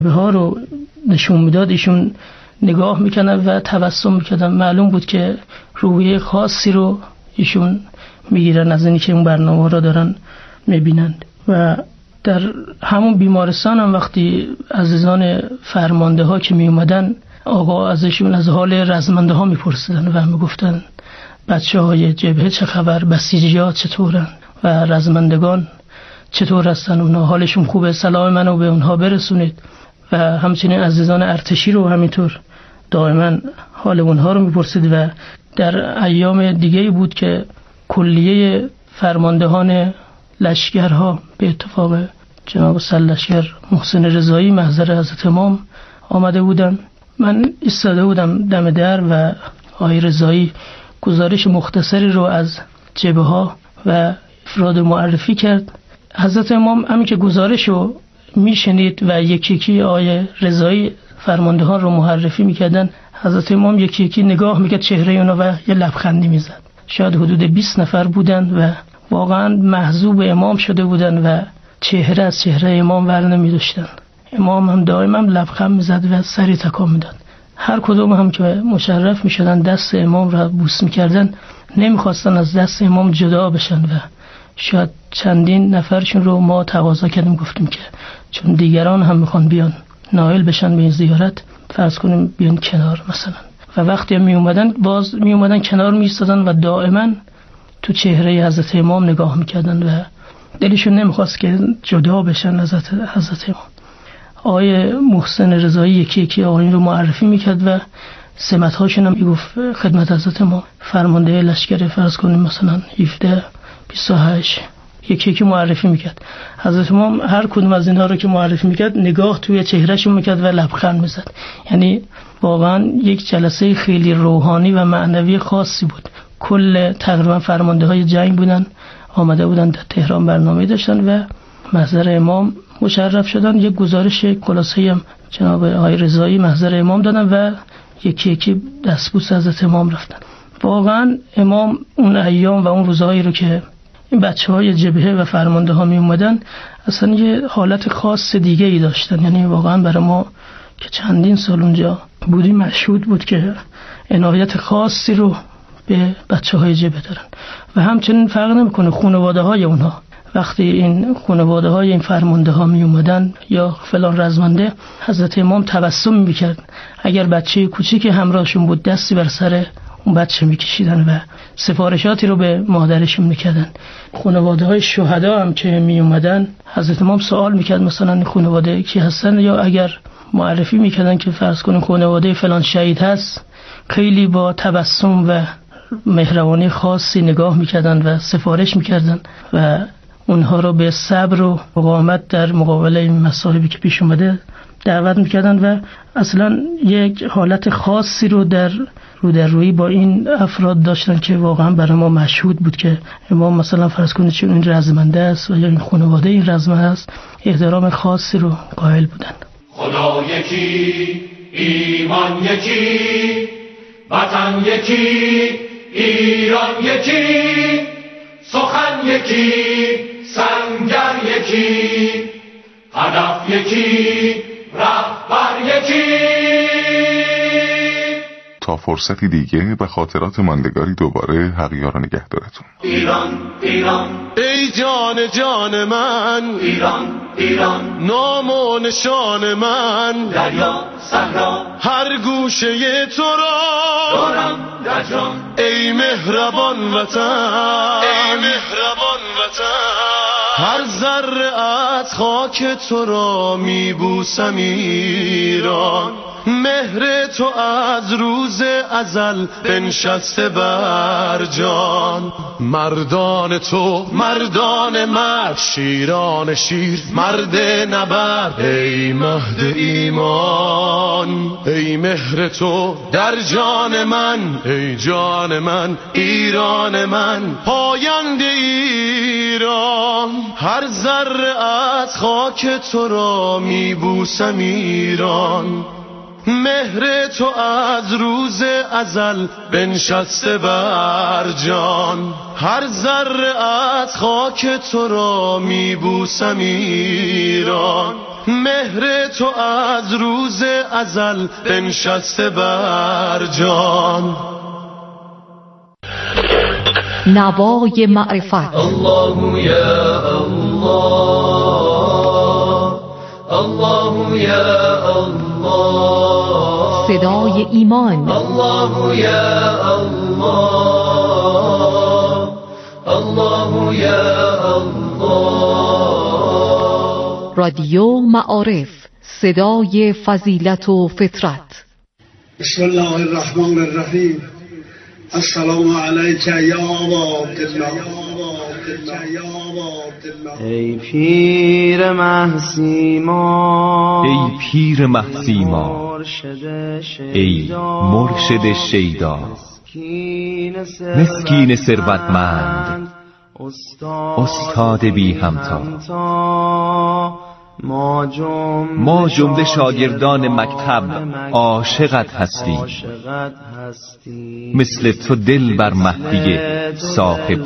ها رو نشون میداد، ایشون نگاه میکنن و تبسم میکردن. معلوم بود که روحیه خاصی رو ایشون میگیرن از اینی که اون برنامه را دارن میبینند. و در همون بیمارستان هم وقتی عزیزان فرمانده ها که می اومدن، آقا ازشون از حال رزمنده ها میپرسیدن و میگفتن بچه های جبهه چه خبر، بسیجی‌ها چطورن و رزمندگان چطور هستن، اونها حالشون خوبه، سلام منو به اونها برسونید. و همچنین عزیزان ارتشی رو همینطور دائما حال اونها رو میپرسید. و در ایام دیگه بود که کلیه فرماندهان لشکرها به اتفاق جناب سرلشکر محسن رضایی محضر حضرت امام آمده بودن. من ایستاده بودم دم در و آقای رضایی گزارش مختصری رو از جبهه ها و افراد معرفی کرد. حضرت امام همین که گزارش رو میشنید و یکی یکی آقای رضایی فرماندهان رو معرفی میکردن، حضرت امام یکی یکی نگاه میکرد چهره اونا و یه لبخندی میزد. شاید حدود 20 نفر بودن و واقعا محجوب امام شده بودن و چهره از چهره امام ور نمی‌داشتن. امام هم دائما لبخند میزد و سری تکان میداد. هر کدوم هم که مشرف میشدن دست امام را بوس میکردن، نمیخواستن از دست امام جدا بشن. و شاید چندین نفرشون رو ما تقاضا کردیم، گفتیم که چون دیگران هم میخوان بیان نائل بشن به این زیارت، فرض کنیم بیان کنار مثلا. و وقتی می اومدن باز می اومدن کنار می ایستادن و دائما تو چهره حضرت امام نگاه میکردن و دلشون نمیخواست که جدا بشن از حضرت امام. آقای محسن رضایی یکی یکی آقایون رو معرفی میکرد و سمت‌هاشون هم میگفت خدمت حضرت امام. فرمانده لشکر فرض کنیم مثلا 17 28 یکی یکی معرفی میکرد. حضرت امام هر کدوم از اینها رو که معرفی میکرد نگاه توی چهرهشون میکرد و لبخند میزد. یعنی واقعا یک جلسه خیلی روحانی و معنوی خاصی بود. کل تقریبا فرمانده های جنگ بودن، آمده بودن در تهران برنامه داشتن و محضر امام مشرف شدن. یک گزارش خلاصه‌ای هم جناب آقای رضایی محضر امام دادن و یکی یکی دستبوس حضرت امام رفتن. واقعا امام اون ایام و اون روزهایی رو که این بچه‌های جبهه و فرمانده ها می اومدن، اصلا یه حالت خاص دیگه ای داشتن. یعنی واقعا برای ما که چندین سال اونجا بودیم مشهود بود که عنایت خاصی رو به بچه‌های جبهه دارن. و همچنین فرق نمی‌کنه خانواده‌های اونها، وقتی این خانواده‌های این فرمانده ها می اومدن یا فلان رزمنده، حضرت امام تبسم می‌کرد. اگر بچه کوچیک همراهشون بود دستی بر سر اون بچه می‌کشیدن و سفارشاتی رو به مادرشون می‌کردن. خانواده‌های شهدا هم که می اومدن حضرت امام سوال می‌کرد مثلا این خانواده کی هستن، یا اگر معرفی می‌کردن که فرض کنیم خانواده فلان شهید هست، خیلی با تبسم و مهربانی خاصی نگاه می‌کردن و سفارش می‌کردن و اونها رو به صبر و مقاومت در مقابل این مصائبی که پیش اومده دعوت می‌کردن و اصلا یک حالت خاصی رو در رویی با این افراد داشتن که واقعا برای ما مشهود بود که امام مثلا فرض کنید چون این رزمنده است و یا این خانواده این رزمنده است، احترام خاصی رو قائل بودن. خدا یکی، ایمان یکی، وطن یکی، ایران یکی، سخن یکی، سنگر یکی، هدف یکی، رهبر یکی. تا فرصتی دیگه به خاطرات ماندگاری دوباره حقیقا رو نگه دارتون. ایران ایران ای جان جان من، ایران ایران نام و نشان من، دریا صحرا هر گوشه تو را دارم در جان. ای مهربان وطن، ای مهربان وطن، هر ذره از خاک تو را میبوسم ایران. مهر تو از روز ازل بنشسته بر جان. مردان تو مردان مرد، شیران شیر مرد نبرد، ای مهد ایمان. ای مهر تو در جان من، ای جان من، ایران من، پاینده ایران. هر ذره از خاک تو را میبوسم ایران. مهر تو از روز ازل بنشسته بر جان. هر ذره از خاک تو را میبوسم ایران. مهر تو از روز ازل بنشسته بر جان. نوای معرفت. الله یا الله، الله یا الله، صدای ایمان. الله یا الله، الله یا الله. رادیو معارف، صدای فضیلت و فطرت. بسم الله الرحمن الرحیم. السلام علیک یا ابا عبدالله. ای پیر محسیما، ای پیر محسیما، ای مرشد شیدا، مسکین ثروتمند، استاد بی همتا، ما جمله شاگردان مکتب عاشقت هستیم. مثل تو دل بر مهدی صاحب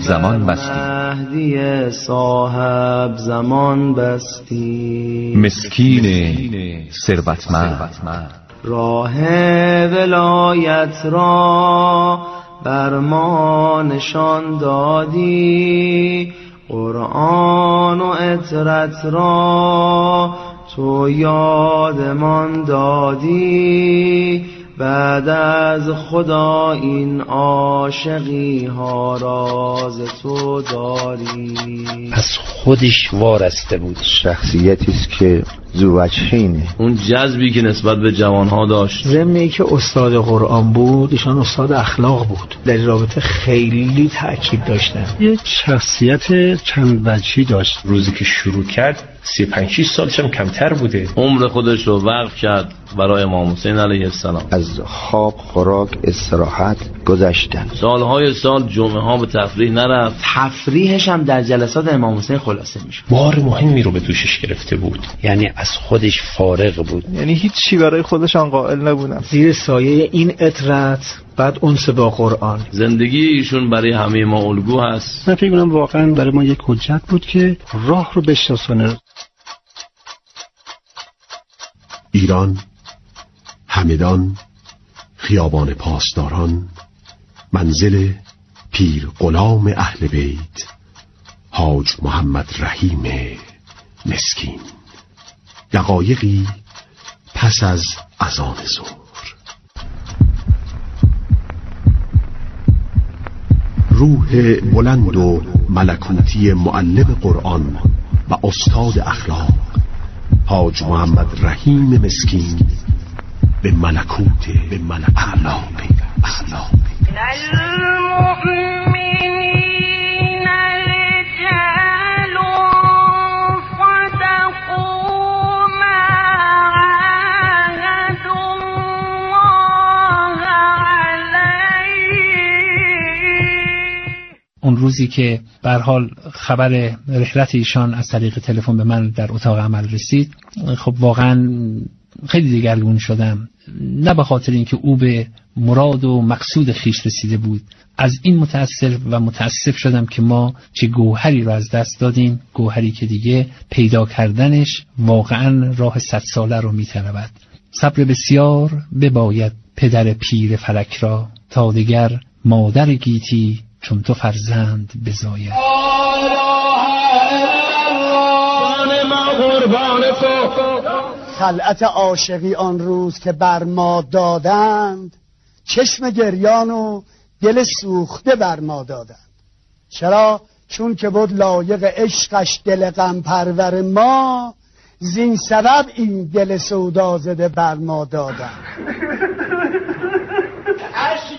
زمان بستیم. مسکین ثروتمند، راه ولایت را بر ما نشان دادی، قرآن و عطرت را تو یادمان دادی. بعد از خدا این عاشقی ها راز تو داری. از خودش وارسته بود، شخصیتی است که زوجهینه. اون جذبی که نسبت به جوانها داشت، ضمن که استاد قرآن بود، ایشان استاد اخلاق بود. در رابطه خیلی تأکید داشتن. یک شخصیت چند وجهی داشت. روزی که شروع کرد 35-6 سالش هم کمتر بوده. عمر خودش رو وقف کرد برای امام حسین علیه السلام. از خواب، خوراک، استراحت گذشتن. سالهای سال جمعه ها به تفریح نرفت. تفریحش هم در جلسات امام حسین خلاصه میشد. بار مهمی رو به دوشش گرفته بود. یعنی از خودش فارغ بود. یعنی هیچ چی برای خودش قائل نبودن. زیر سایه این عطرت بعد انس با قرآن. زندگی ایشون برای همه ما الگو هست. من فکر کنم واقعا برای ما یک حجت بود که راه رو بشناسونه. ایران، همدان، خیابان پاسداران، منزل پیر غلام اهل بیت حاج محمد رحیم مسکین. دقایقی پس از اذان ظهر. روح بلند و ملکوتی معلم قرآن و استاد اخلاق حاج محمد رحیم مسکین به ملکوت اعلا اون روزی که به هر حال خبر رحلت ایشان از طریق تلفن به من در اتاق عمل رسید، خب واقعا خیلی دگرگون شدم. نه به خاطر اینکه او به مراد و مقصود خیش رسیده بود، از این متاسف شدم که ما چه گوهری رو از دست دادیم، گوهری که دیگه پیدا کردنش واقعا راه 100 ساله رو می‌طلبد. صبر بسیار بباید پدر پیر فلک را، تا دیگر مادر گیتی چون تو فرزند بزاید. خلعت عاشقی آن روز که بر ما دادند، چشم گریان و دل سوخته بر ما دادند. چرا؟ چون که بود لایق عشقش دل غم پرور ما، زین سبب این دل سودا زده بر ما دادند. عشق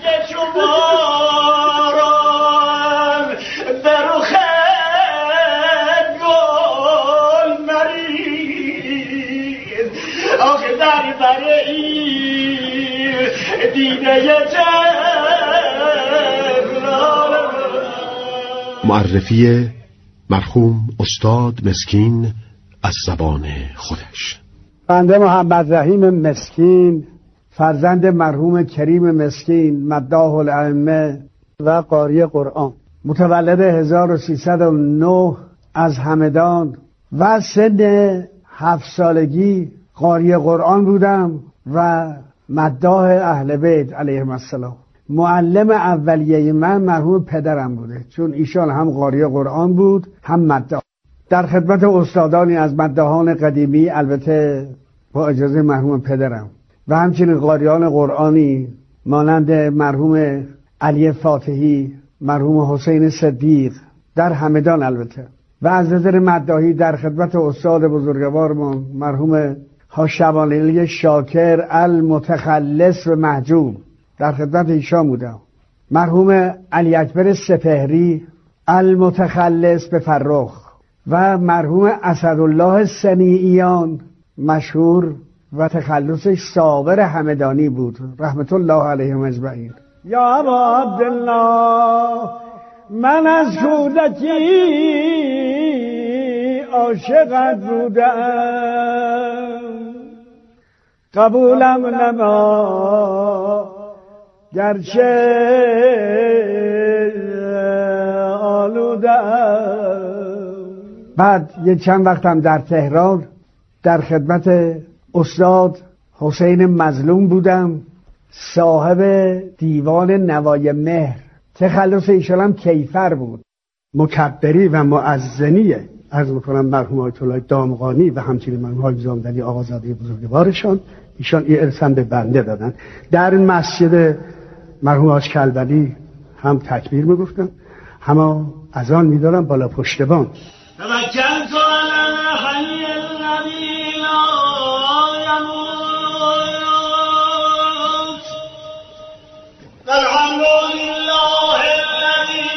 چوباران در رخ گل مریز، آخه در بره این دیده جبران. معرفی مرحوم استاد مسکین از زبان خودش. بنده محمد رحیم مسکین، فرزند مرحوم کریم مسکین مداح الائمه و قاری قرآن، متولد 1309 از همدان و سن 7 سالگی قاری قرآن بودم و مداح اهل بیت علیهم السلام. معلم اولیه من مرحوم پدرم بوده، چون ایشان هم قاری قرآن بود هم مداح. در خدمت استادانی از مداحان قدیمی، البته با اجازه مرحوم پدرم، و همچنین قاریان قرآنی مانند مرحوم علی فاتحی، مرحوم حسین صدیق در همدان البته، و از نظر مداحی در خدمت استاد بزرگوارمون مرحوم شبانعلی شاکر المتخلص و محجوب در خدمت ایشان بودم. مرحوم علی اکبر سپهری المتخلص به فرخ و مرحوم اسدالله صنیعیان مشهور و تخلصش صابر همدانی بود رحمت الله علیهم اجمعین. یا ابا عبدالله، من از کودکی عاشقت بودم، قبولم نما گرچه آلودم. بعد یه چند وقتم در تهران در خدمت استاد حسین مظلوم بودم، صاحب دیوان نوای مهر. تخلص ایشان هم کیفر بود. مکبری و معزنیه عرض میکنم مرحوم آیت الله دامغانی و همچنین مرحوم حاج زامدنی آقازاده بزرگوارشان، ایشان این ارث به بنده دادن. در مسجد مرحوم حاج کلبلی هم تکبیر میگفتن، هم اذان میدارن بالا پشتبان. توکلت علی الحی الذی لا یموت والحمد لله الذی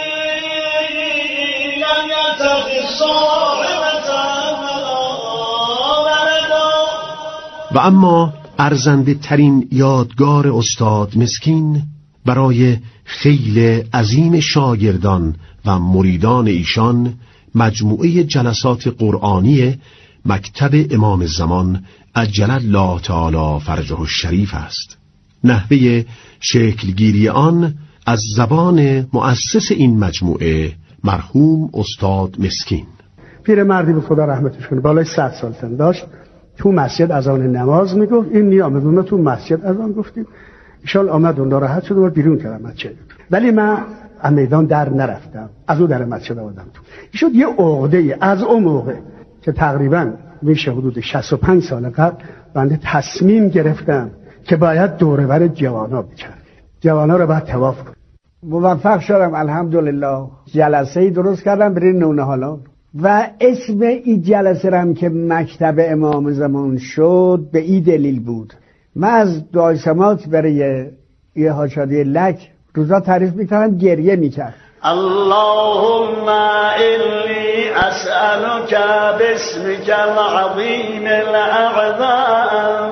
لم یتخذ صاحبة ولا ولدا. و اما ارزنده ترین یادگار استاد مسکین برای خیل عظیم شاگردان و مریدان ایشان مجموعه جلسات قرآنی مکتب امام زمان عجل الله تعالی فرجه الشریف است. نحوه شکلگیری آن از زبان مؤسس این مجموعه مرحوم استاد مسکین. پیرمردی به خدا رحمتش کنه، بالای 100 سال سن داشت. تو مسجد اذان نماز میگفت، این نیامد ما تو مسجد اذان گفتیم، ایشال آمد اون راحت شد و بیرون کردم مسجد. ولی من از میدان در نرفتم، از اون در مسجد آمدم تو. این شد یه عقده از اون موقع که تقریبا میشه حدود 65 سال قبل بنده تصمیم گرفتم که باید دوره‌ور جوانا بچرخیم، جوانا رو باید طواف کنیم. موفق شدم الحمدلله. جلسه‌ای درست کردم برای نونهالان و اسم این جلسه هم که مکتب امام زمان شد به این دلیل بود. من از دعای سماعت برای یه حاجی لک روزا تعریف میکردم، گریه میکرد. اللهم انی اسألک باسمک العظیم الاعظم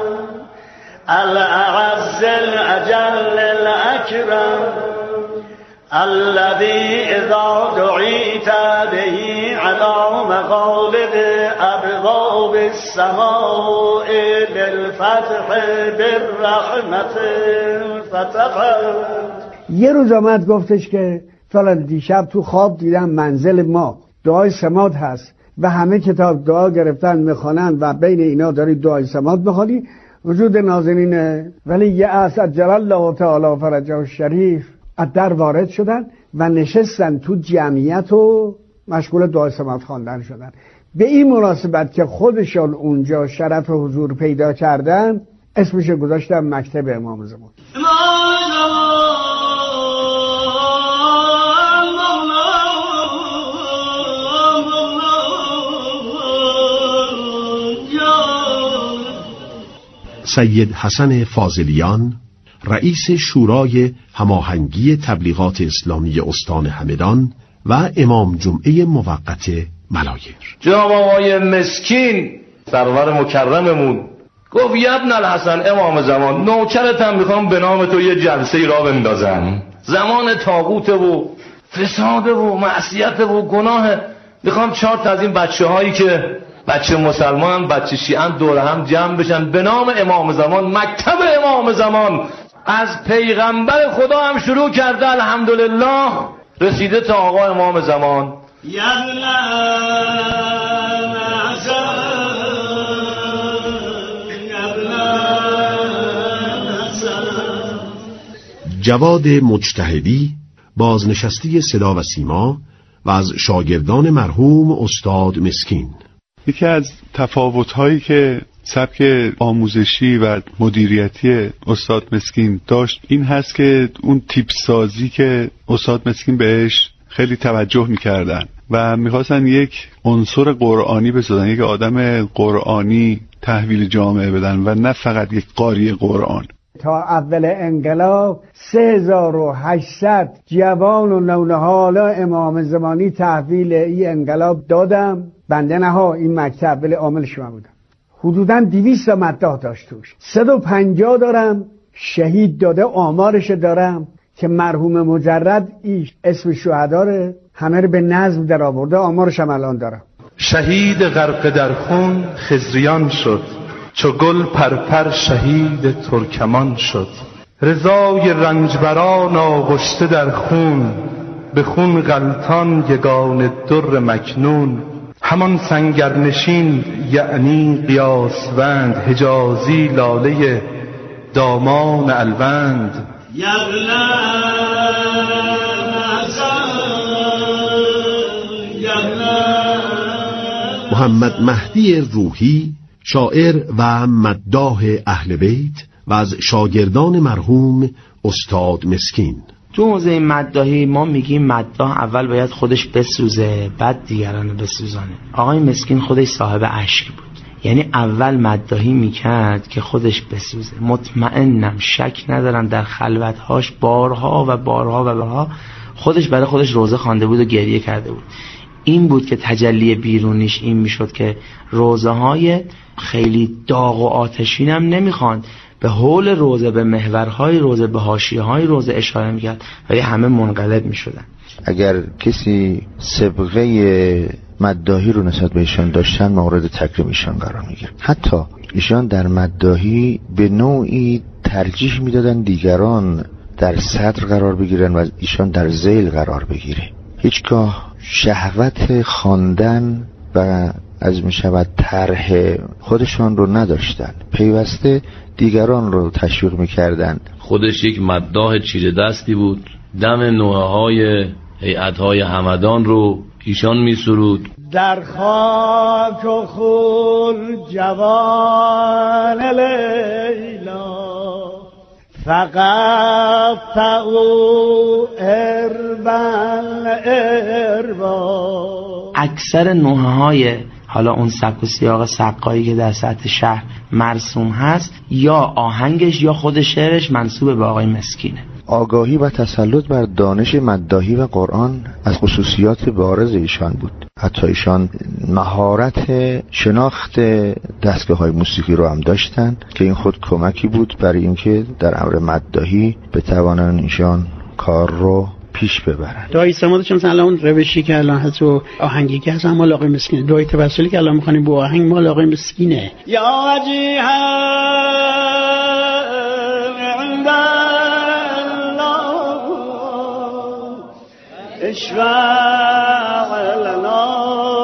الاعز الاجل الاکرم الذي اذا دعیت به على مغالب ابواب السماء بالفتح بالرحمت فتحت. یه روز آمد گفتش که فلان دیشب تو خواب دیدم منزل ما دعای سماعت هست و همه کتاب دعا گرفتن میخوانن و بین اینا داری دعای سماعت میخوانی. وجود ناظرین ولی یه اسد جلال الله تعالی فرجه الشریف از در وارد شدن و نشستن تو جمعیت و مشغول دعای سماعت خواندن شدن. به این مناسبت که خودشان اونجا شرف حضور پیدا کردن اسمش گذاشتن مکتب امام زمان. سید حسن فاضلیان رئیس شورای هماهنگی تبلیغات اسلامی استان همدان و امام جمعه موقت ملایر. جناب آقای مسکین سرور مکرممون گفت ابن الحسن امام زمان نوکرتم میخوام به نام تو یه جلسه را بندازم. زمان طاغوت و فساد و معصیت و گناه، میخوام 4 تا از این بچه هایی که بچه مسلمان بچه شیعان دور هم جمع بشن به نام امام زمان، مکتب امام زمان. از پیغمبر خدا هم شروع کرده الحمدلله رسیده تا آقا امام زمان. جواد مجتهدی، بازنشسته صدا و سیما و از شاگردان مرحوم استاد مسکین. یکی از تفاوت‌هایی که سبک آموزشی و مدیریتی استاد مسکین داشت این هست که اون تیپ سازی که استاد مسکین بهش خیلی توجه می‌کردن و می‌خواستن یک عنصر قرآنی بسازن، یک آدم قرآنی تحویل جامعه بدن و نه فقط یک قاری قرآن. تا اول انقلاب 3800 جوان و نونهالا امام زمانی تحویل این انقلاب دادم. بنده نها این مکتب ولی عامل شما بودم. حدوداً 200 مداح داشت توش. 150 دارم شهید داده، آمارش دارم که مرحوم مجرد ایش اسم شهداره، همه رو به نظم در آورده، آمارش هم الان دارم. شهید غرق در خون خضریان شد، چو گل پرپر شهید ترکمان شد. رضای رنجبران آغشته در خون، به خون غلطان یگان در مکنون. همان سنگرنشین یعنی قیاسوند، حجازی لاله دامان الوند. محمد مهدی روحی، شاعر و مداح اهل بیت و از شاگردان مرحوم استاد مسکین. تو حوزه مداحی ما میگیم مداح اول باید خودش بسوزه بعد دیگران رو بسوزانه. آقای مسکین خودش صاحب اشک بود، یعنی اول مداحی میکرد که خودش بسوزه. مطمئنم شک ندارم در خلوتهاش بارها و بارها و بارها خودش برای خودش روزه خوانده بود و گریه کرده بود. این بود که تجلی بیرونیش این میشد که روزه های خیلی داغ و آتشین هم نمیخواند، به حول روزه، به محورهای روزه، به حاشیه‌های روزه اشاره میکرد و همه منقلب میشدن. اگر کسی سابقه مداحی رو نسبت به ایشان داشتن مورد تکریم ایشان قرار میگیره. حتی ایشان در مداحی به نوعی ترجیح میدادن دیگران در صدر قرار بگیرن و ایشان در ذیل قرار بگیره. هیچگاه شهوت خواندن و از میشود طرح خودشان رو نداشتن، پیوسته دیگران رو تشویق میکردن. خودش یک مداح چیره دستی بود، دم نوحه های هیئت‌های همدان رو ایشان میسرود. در خاک و خون جوان لیلا، فقط او اربا. اکثر نوحه های حالا اون سبک و سیاق سقایی که در سطح شهر مرسوم هست، یا آهنگش یا خود شعرش منسوب به آقای مسکینه. آگاهی و تسلط بر دانش مداحی و قرآن از خصوصیات بارز ایشان بود. حتی ایشان مهارت شناخت دستگاه‌های موسیقی رو هم داشتن که این خود کمکی بود برای اینکه در امر مداحی بتوانن ایشان کار رو پیش ببرن. دعای سماده چون مثلا اون روشی که الان هست و آهنگی که هست هم مال آقای مسکینه. دعای توسلی که الان می‌خونیم با آهنگ مال آقای مسکینه. یا وجیها عند الله اشفع لنا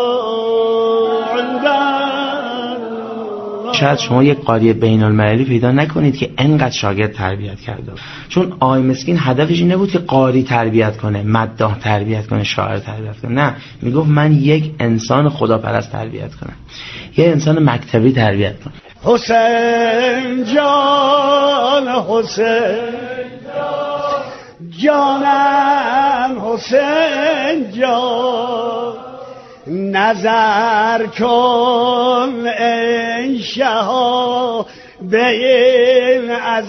عند الله. شاید شما یک قاری بین المللی پیدا نکنید که انقدر شاگرد تربیت کرده، چون آقای مسکین هدفش این نبود که قاری تربیت کنه، مداح تربیت کنه، شاعر تربیت کنه. نه، میگفت من یک انسان خداپرست تربیت کنم، یک انسان مکتبی تربیت کنم. حسین جان، حسین جانم، حسین جان، نظر کن ای شها به این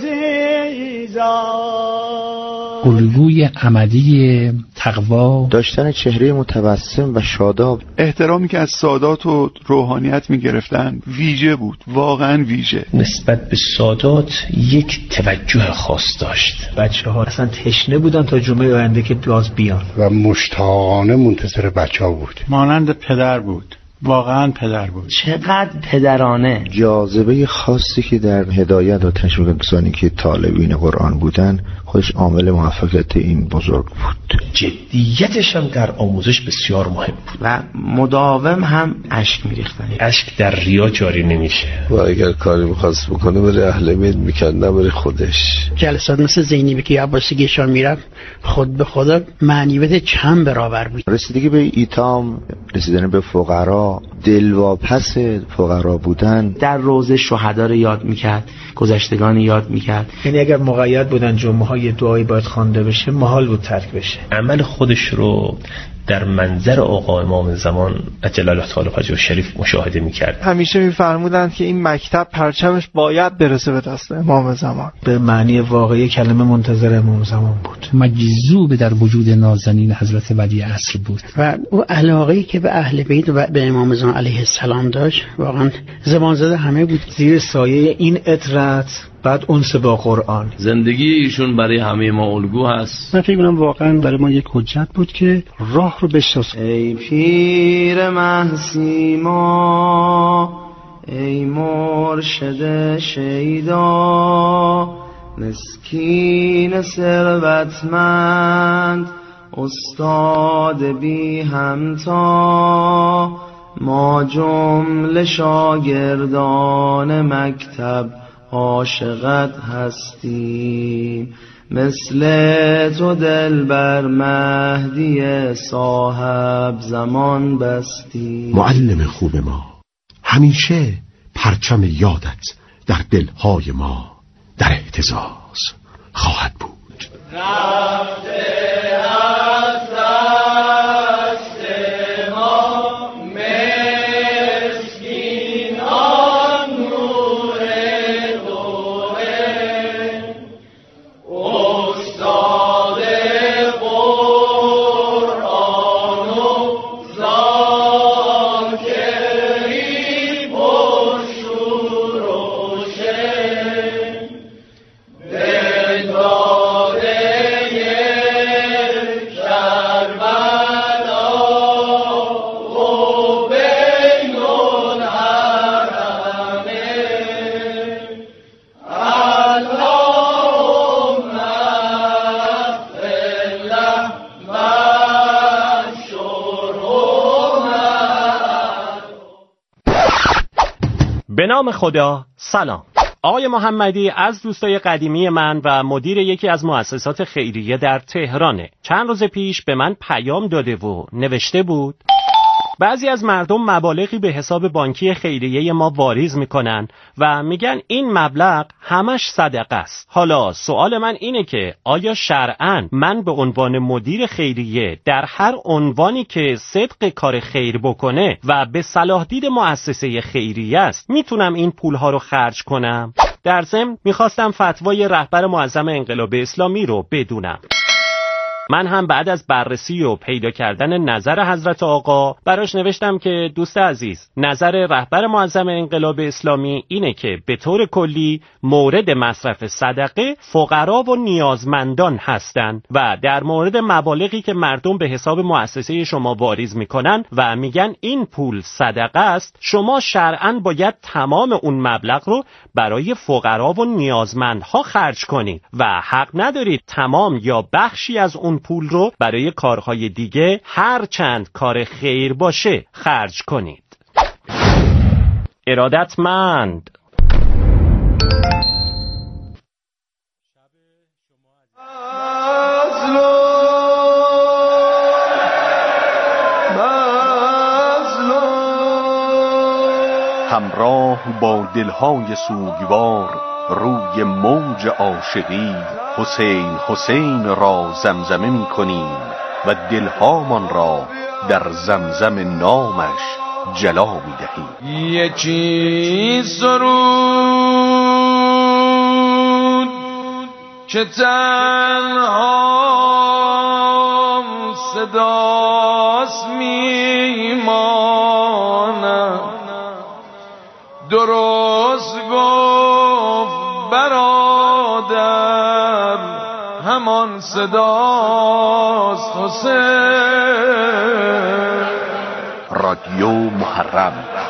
عزیزان. الگوی عملی تقوا، داشتن چهره متبسم و شاداب. احترامی که از سادات و روحانیت میگرفتن ویژه بود، واقعا ویژه. نسبت به سادات یک توجه خاص داشت. بچه‌ها اصلا تشنه بودن تا جمعه آینده که باز بیان و مشتاقانه منتظر بچه‌ها بود. مانند پدر بود، واقعا پدر بود. چقدر پدرانه. جاذبه خاصی که در هدایت و تشویق کسانی که طالبین قرآن بودن خودش عامل موفقیت این بزرگ بود. جدیتش هم در آموزش بسیار مهم بود و مداوم هم اشک میریختن. اشک در ریا جاری نمیشه و اگر کاری میخواست بکنه بره اهل بیت میکرد، نه بره خودش. جلسات مثل زینبی که عباسیگیشان میرن خود به خدا معنویت چند برابر بود. رسیدگی به ایتام، رسیدن به فقرا، دلواپس فقرا بودن. در روضه شهدا رو یاد میکرد، گذشتگان یاد میکرد. یعنی اگر مقید بودن جمعه های دعایی باید خوانده بشه، محال بود ترک بشه. عمل خودش رو در منظر آقا امام زمان عجل الله تعالی فرجه شریف مشاهده میکرد. همیشه میفرمودند که این مکتب پرچمش باید برسه به دست امام زمان. به معنی واقعی کلمه منتظر امام زمان بود. مجذوب در وجود نازنین حضرت ولی عصر بود و او علاقه‌ای که به اهل بیت و به امام زمان علیه السلام داشت واقعا زبان زده همه بود. زیر سایه این عطرت بعد انس با قرآن. زندگی ایشون برای همه ما الگو هست. من فکر می‌کنم واقعا برای ما یک حجت بود که راه رو بشناسیم. ای پیر مهسیما، ای مرشد شیدا، مسکین ثروتمند، استاد بی همتا، ما جمله شاگردان مکتب عاشقت هستیم، مثل تو دلبر مهدی صاحب زمان بستی. معلم خوب ما، همیشه پرچم یادت در دلهای ما در اهتزاز خواهد بود. به نام خدا. سلام. آقای محمدی از دوستای قدیمی من و مدیر یکی از مؤسسات خیریه در تهرانه. چند روز پیش به من پیام داده و نوشته بود بعضی از مردم مبالغی به حساب بانکی خیریه ما واریز میکنن و میگن این مبلغ همش صدقه است. حالا سوال من اینه که آیا شرعاً من به عنوان مدیر خیریه در هر عنوانی که صدق کار خیر بکنه و به صلاح دید مؤسسه خیریه است میتونم این پولها رو خرج کنم؟ در ضمن میخواستم فتوای رهبر معظم انقلاب اسلامی رو بدونم. من هم بعد از بررسی و پیدا کردن نظر حضرت آقا براش نوشتم که دوست عزیز، نظر رهبر معظم انقلاب اسلامی اینه که به طور کلی مورد مصرف صدقه فقرا و نیازمندان هستند و در مورد مبالغی که مردم به حساب مؤسسه شما واریز میکنن و میگن این پول صدقه است، شما شرعاً باید تمام اون مبلغ رو برای فقرا و نیازمندها خرج کنید و حق ندارید تمام یا بخشی از اون پول رو برای کارهای دیگه هر چند کار خیر باشه خرج کنید. ارادتمند. همراه با دلهای سوگوار روی موج عاشقی حسین حسین را زمزمه می کنیم و دلهامان را در زمزم نامش جلا می دهیم. یکی سرود که تنها صداست می ماند، درست گفت برادر همان صداست حسین. رادیو محرم.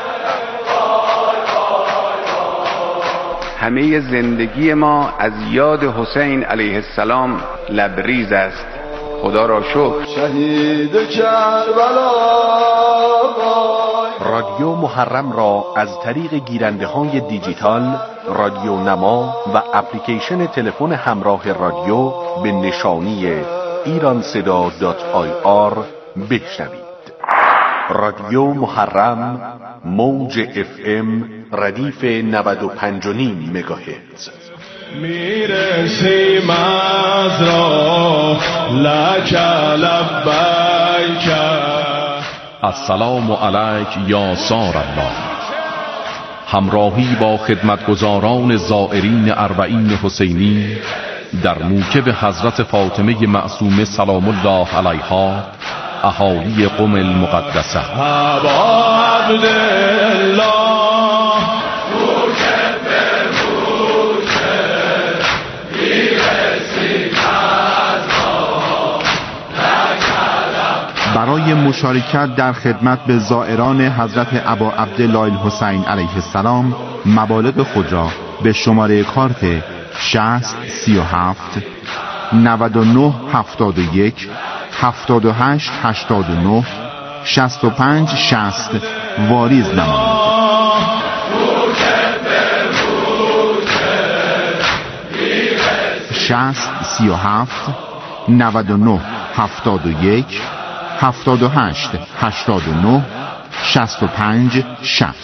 همه زندگی ما از یاد حسین علیه السلام لبریز است. خدا را شکر. شهید کربلا. رادیو محرم را از طریق گیرنده های دیجیتال، رادیو نما و اپلیکیشن تلفن همراه رادیو به نشانی ایرانصدا.ir بشنوید. رادیو محرم، موج FM ردیف 95.5 مگاهرتز. میرسیم از را لک لبیک. السلام علیک یا سار الله. همراهی با خدمتگزاران زائرین اربعین حسینی در موکب حضرت فاطمه معصومه سلام الله علیها، اهالی قم المقدسه. ابا عبدالله برای مشارکت در خدمت به زائران حضرت ابا عبدالله الحسین علیه السلام مبالغ خود را به شماره کارت 60 37 99 71 78 89 65 60 واریز نمایید. 60 37 99 71 78 89 65 60.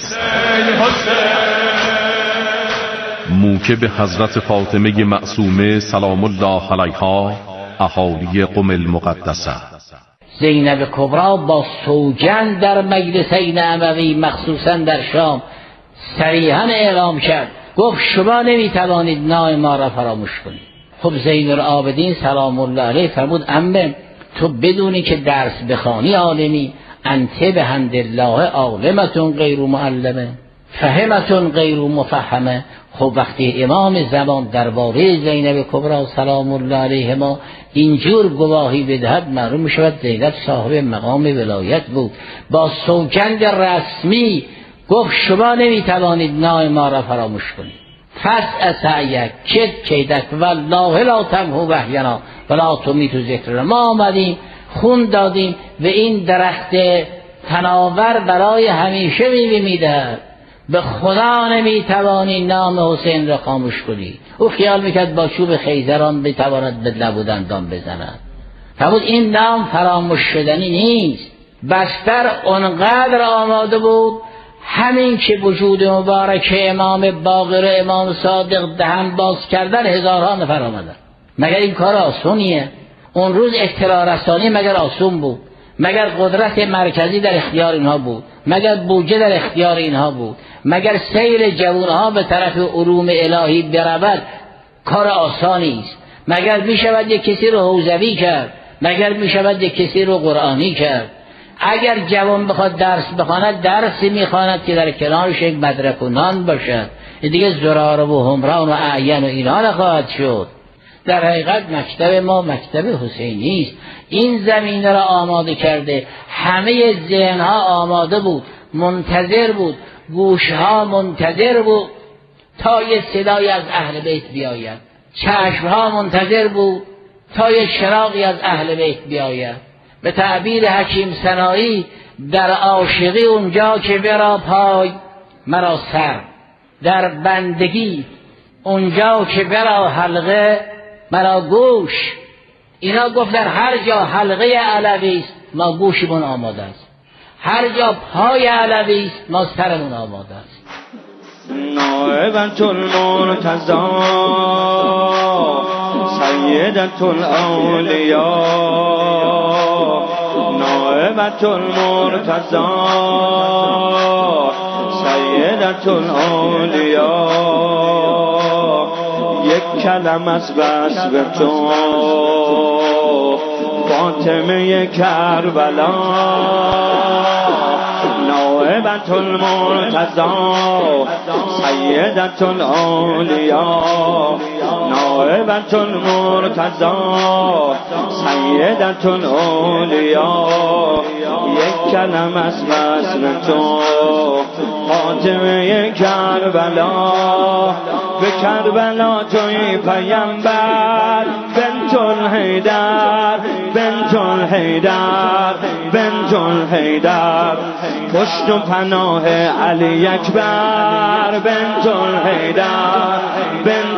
موکب حضرت فاطمه معصومه سلام الله علیها، اهالی قم المقدسه. زینب کبرا با سوگند در مجلسین اموی مخصوصا در شام صریحا اعلام کرد، گفت شما نمیتوانید نام ما را فراموش کنید. خب زین العابدین سلام الله علیه فرمود عمه تو بدونی که درس بخوانی عالمی، انت به حمدالله عالمتون غیر معلمه فهمتون غیر مفهمه. خب وقتی امام زمان درباره زینب کبرا سلام الله علیه ما اینجور گواهی بدهد، معلوم شود زینب صاحب مقام ولایت بود. با سوگند رسمی گفت شما نمیتوانید نام ما را فراموش کنید. فس سعیک کد کیدک والله لا تمحو وحینا ولا تمیت ذکرنا. ما آمدیم خون دادیم و این درخت تناور برای همیشه میوه میدهد، به خدا نمیتوانی نام حسین را خاموش کنی. او خیال میکرد با چوب خیزران بتواند به لب و دندان بزند. فرمود این نام فراموش شدنی نیست. بستر اونقدر آماده بود، همین که وجود مبارک امام باقر و امام صادق دهن باز کردن هزارها نفر آمدن. مگر این کار آسونیه؟ اون روز اطلاع رسانی مگر آسون بود؟ مگر قدرت مرکزی در اختیار اینها بود؟ مگر بودجه در اختیار اینها بود؟ مگر سیر جوانها به طرف علوم الهی برود کار آسانی است؟ مگر می شود یک کسی رو حوزوی کرد؟ مگر می شود یک کسی رو قرآنی کرد؟ اگر جوان بخواد درس بخواند، درسی میخواند که در کنارش یک مدرک و نان باشد. دیگه زرار و همران و اعین و اینا نخواهد شد. در حقیقت مکتب ما مکتب حسینی است. این زمینه را آماده کرده، همه ذهنها آماده بود، منتظر بود، گوشها منتظر بود تا یه صدای از اهل بیت بیاید، چشمها منتظر بود تا یه شراقی از اهل بیت بیاید. به تعبیر حکیم سنایی در عاشقی اونجا که برا پای مرا سر، در بندگی اونجا که برا حلقه مرا گوش. اینا گفت در هر جا حلقه علوی است ما گوشمون آماده است، هر جا پای علوی است ما سرمون آماده است. نائبت المرتضی سیدت الاولیاء، نائبت المرتضی سیدت الاولیاء. یک کلم از بس به تو فاطمه کربلا، نائبت المرتضی سیدت الاولیاء، صاحبة المرتضی سیدة الاولیاء یک کلم از وزن تو خاتمه کربلا به کربلا توی پیامبر بنت الحیدر بنت الحیدر بنت الحیدر پشت و پناه علی اکبر بنت الحیدر